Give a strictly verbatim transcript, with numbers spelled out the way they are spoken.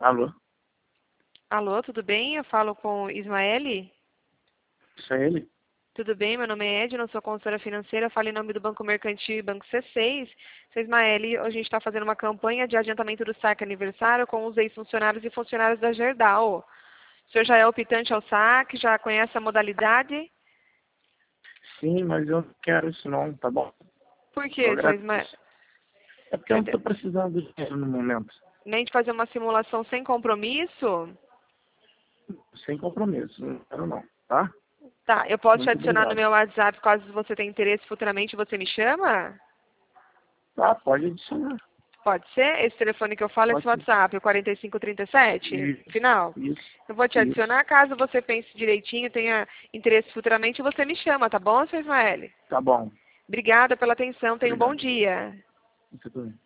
Alô? Alô, tudo bem? Eu falo com Ismaele. Isso é ele? Tudo bem? Meu nome é Edna, sou consultora financeira, falo em nome do Banco Mercantil e Banco C seis. Seu Ismaele, hoje a gente está fazendo uma campanha de adiantamento do saque aniversário com os ex-funcionários e funcionários da Gerdau. O senhor já é optante ao saque, já conhece a modalidade? Sim, mas eu não quero isso não, tá bom? Por Eu quê, seu Ismaele? agradeço. É porque eu não estou precisando de dinheiro no momento. Nem de fazer uma simulação sem compromisso? Sem compromisso, não quero não, tá? Tá, eu posso te Muito adicionar no obrigado. meu WhatsApp caso você tenha interesse futuramente, você me chama? Tá, pode adicionar. Pode ser? Esse telefone que eu falo é esse Pode ser. WhatsApp, o quarenta e cinco trinta e sete, Isso, final. isso, Eu vou te isso. adicionar, caso você pense direitinho, tenha interesse futuramente, você me chama, tá bom, seu Ismaele? Tá bom. Obrigada pela atenção, tenha um bom Obrigado. dia. Você também.